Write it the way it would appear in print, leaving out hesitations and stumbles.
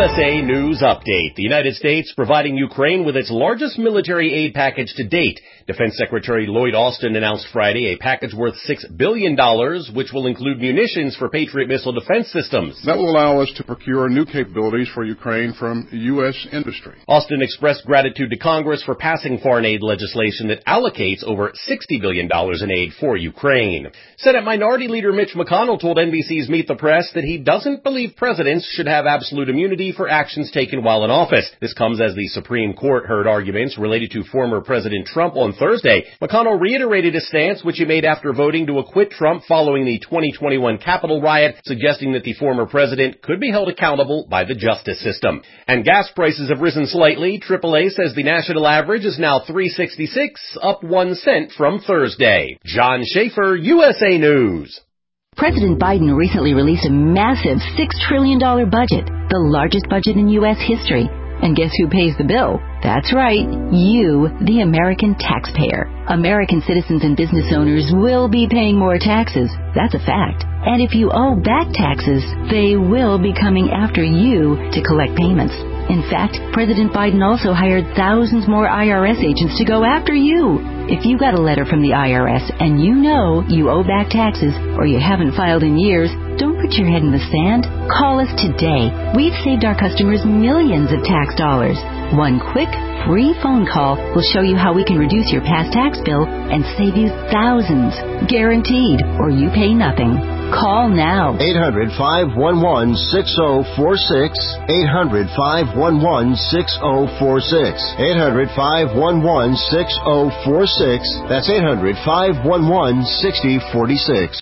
USA News Update. The United States providing Ukraine with its largest military aid package to date. Defense Secretary Lloyd Austin announced Friday a package worth $6 billion, which will include munitions for Patriot missile defense systems. That will allow us to procure new capabilities for Ukraine from U.S. industry. Austin expressed gratitude to Congress for passing foreign aid legislation that allocates over $60 billion in aid for Ukraine. Senate Minority Leader Mitch McConnell told NBC's Meet the Press that he doesn't believe presidents should have absolute immunity for actions taken while in office. This comes as the Supreme Court heard arguments related to former President Trump on Thursday. McConnell reiterated his stance, which he made after voting to acquit Trump following the 2021 Capitol riot, suggesting that the former president could be held accountable by the justice system. And gas prices have risen slightly. AAA says the national average is now $3.66, up 1 cent from Thursday. John Schaefer, USA News. President Biden recently released a massive $6 trillion budget, the largest budget in U.S. history. And guess who pays the bill? That's right, you, the American taxpayer. American citizens and business owners will be paying more taxes. That's a fact. And if you owe back taxes, they will be coming after you to collect payments. In fact, President Biden also hired thousands more IRS agents to go after you. If you got a letter from the IRS and you know you owe back taxes or you haven't filed in years, don't put your head in the sand. Call us today. We've saved our customers millions of tax dollars. One quick, free phone call will show you how we can reduce your past tax bill and save you thousands. Guaranteed, or you pay nothing. Call now. 800-511-6046. 800-511-6046. 800-511-6046. That's 800-511-6046.